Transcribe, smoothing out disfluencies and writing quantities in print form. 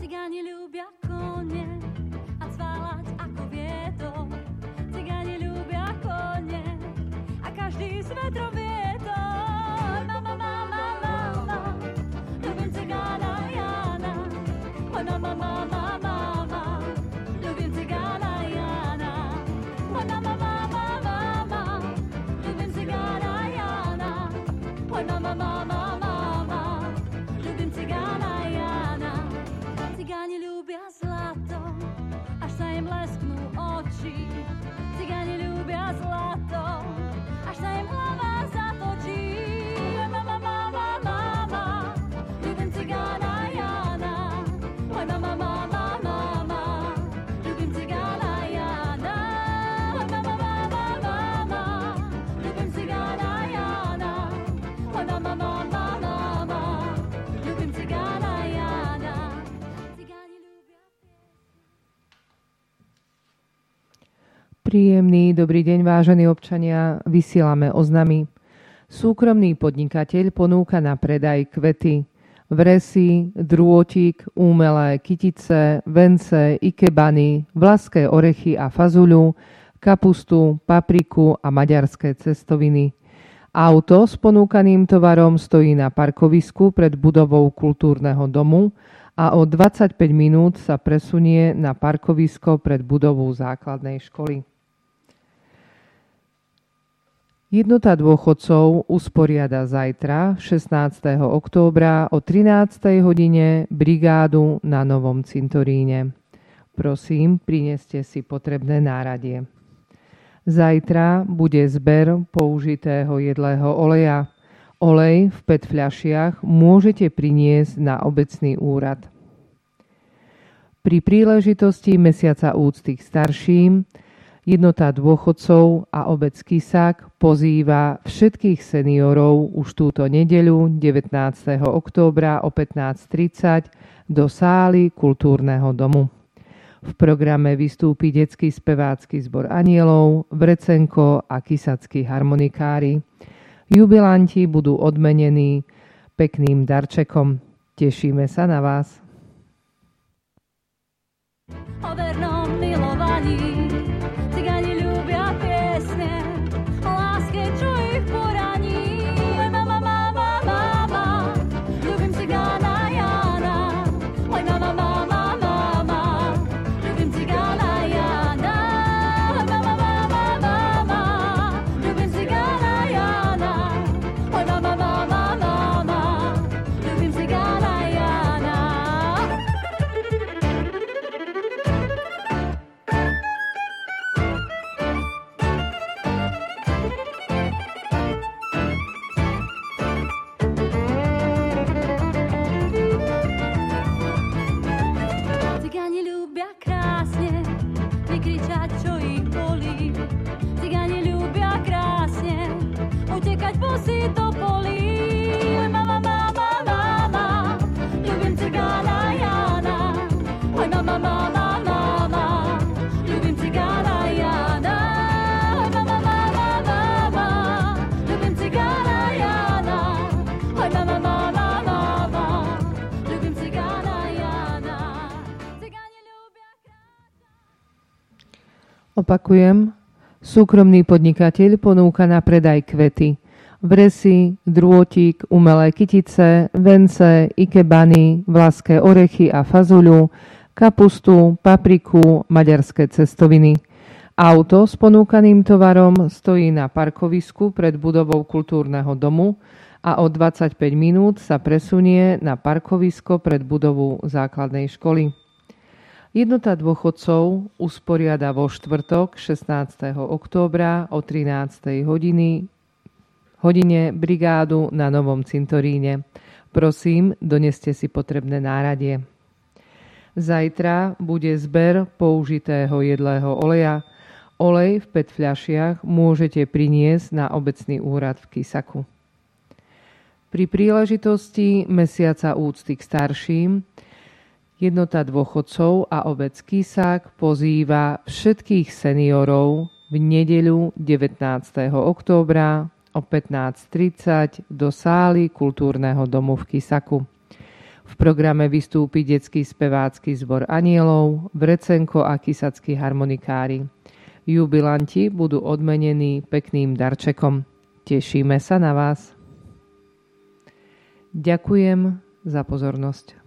Cigáni ľúbia kone a cváľať ako vietor. Cigáni ľúbia kone a každý z vetrovietor. Mama, mama, mama, ľúbim cigána Jána. Oj, mama, mama, mama, ľúbim cigána Jána. Oj, mama, mama, mama, ľúbim cigána Jána. Oj, mama, mama, mama, ľúbim cigána Jána. Cigáni ľúbia zlato, až sa im lesknú oči. Cigáni ľúbia zlato, až sa im hlava zatočí. Mama, mama, mama, ľúbim cigána Jána. Oj, mama, mama, mama, ľúbim cigána Jána. Oj, mama, mama, mama, ľúbim cigána Jána. Oj, mama, mama, mama, ľúbim cigána Jána. Cigáni ľúbia Príjemný dobrý deň, vážení občania, vysielame oznamy. Súkromný podnikateľ ponúka na predaj kvety, vresy, drôtik, umelé kytice, vence, ikebany, vlaské orechy a fazuľu, kapustu, papriku a maďarské cestoviny. Auto s ponúkaným tovarom stojí na parkovisku pred budovou kultúrneho domu a o 25 minút sa presunie na parkovisko pred budovou základnej školy. Jednota dôchodcov usporiada zajtra, 16. októbra o 13. hodine brigádu na Novom cintoríne. Prosím, prineste si potrebné náradie. Zajtra bude zber použitého jedlého oleja. Olej v PET fľašiach môžete priniesť na obecný úrad. Pri príležitosti Mesiaca úcty k starším Jednota dôchodcov a obec Kisák pozýva všetkých seniorov už túto nedeľu 19. októbra o 15:30 do sály kultúrneho domu. V programe vystúpi detský spevácky zbor Anielov, Vrecenko a kisackí harmonikári. Jubilanti budú odmenení pekným darčekom. Tešíme sa na vás. o vernom milovaní. Cigáni ľúbia piesne o láske, čo ich poraní. Oj, mama, mama, mama, ľúbim cigána Jána. Oj, mama, mama, mama, ľúbim cigána Jána. Oj, mama, mama, mama, ľúbim cigána Jána. Oj, mama, mama, mama, ľúbim cigána Jána. Cigáni ľúbia krásne vykričať, čo ich bolí. Cigáni ľúbia krásne utekať bosí do polí. Oj, mama, mama, mama, ľúbim cigána Jána. Oj, mama, mama, mama, ľúbim cigána Jána. Oj, mama, mama, mama, ľúbim cigána Jána. Oj, mama, mama, mama, ľúbim cigána Jána. Cigáni ľúbia Opakujem, súkromný podnikateľ ponúka na predaj kvety, vresy, drôtik, umelé kytice, vence, ikebany, vlaské orechy a fazuľu, kapustu, papriku, maďarské cestoviny. Auto s ponúkaným tovarom stojí na parkovisku pred budovou kultúrneho domu a o 25 minút sa presunie na parkovisko pred budovou základnej školy. Jednota dôchodcov usporiada vo štvrtok 16. októbra o 13. hodine brigádu na Novom cintoríne. Prosím, doneste si potrebné náradie. Zajtra bude zber použitého jedlého oleja. Olej v PET fľašiach môžete priniesť na obecný úrad v Kisaku. Pri príležitosti Mesiaca úcty k starším Jednota dôchodcov a obec Kisák pozýva všetkých seniorov v nedeľu 19. októbra o 15:30 do sály kultúrneho domu v Kisaku. V programe vystúpi detský spevácky zbor Anielov, Vrecenko a Kisackí harmonikári. Jubilanti budú odmenení pekným darčekom. Tešíme sa na vás. Ďakujem za pozornosť.